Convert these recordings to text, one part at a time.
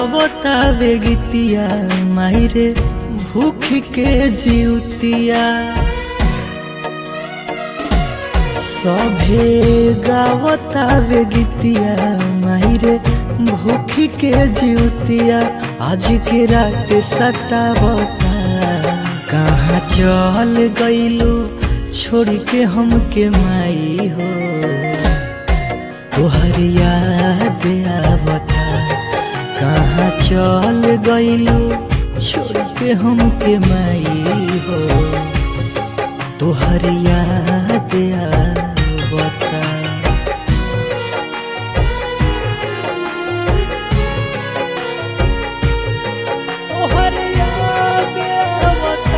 गावतावे गीतिया मायरे भूख के जीवतिया सभे गावतावे गीतिया मायरे भूख के जीवतिया आज के रात सतावता कहाँ चल गइलू छोड़ के हमके माई हो तोहर याद आवता कहाँ चल गइलू छोड़ के हमके माई हो तोहर याद आवता तोहर याद आवता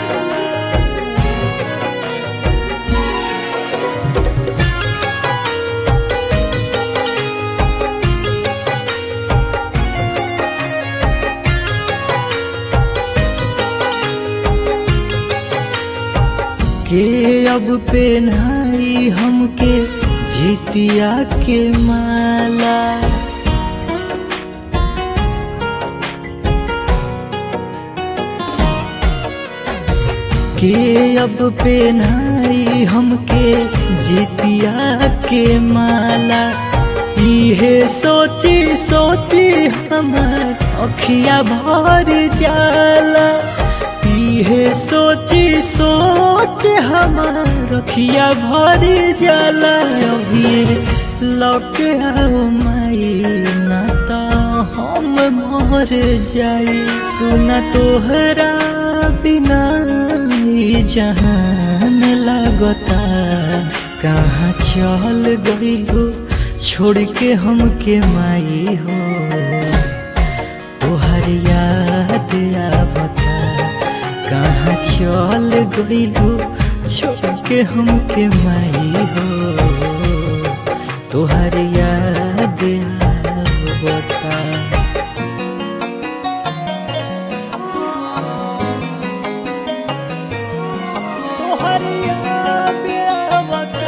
के अब पहनाई हमके जीतिया के माला के अब पहनाई हमके जीतिया के माला इहे सोची सोची हमार अखिया भर जाला इहे सोची सोच हमार अखिया भर जाला अभी लौट आओ माई ना तो हम मर जाई सुना तोहरा बिना जहान लगता कहाँ चल गइलू छोड़ के हमके माई हो तोहर याद आवता कहाँ चल गइलू छोड़ के हमके माई हो तोहर याद आवता तोहर याद आवता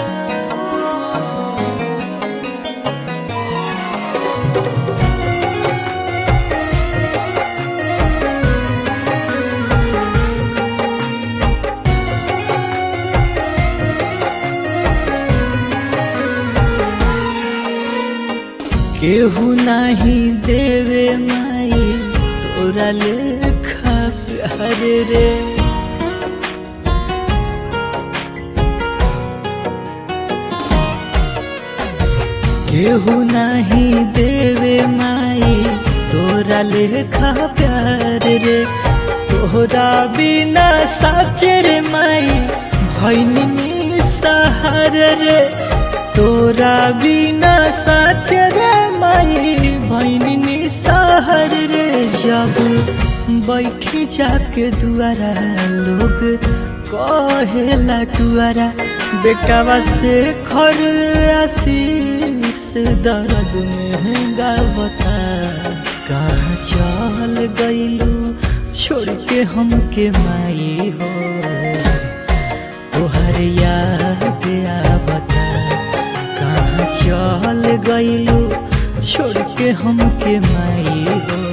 केहू नहीं देवे माई तोरा लेखा प्यार रे केहू नहीं देवे माई तोरा लेखा प्यार रे तोहरा बिना साच रे माई भैनी सहार रे तोरा बिना साच रे माई भैनी सहार रे जब बैठी जाके दुआरा लोग कहेला टुआरा बेटावा से खर आशीष दर्द में गावता कहाँ चल गइलू छोड़ के हमके माई हो तोहर याद आवता कहाँ चल गइलू छोड़ के हमके माई हो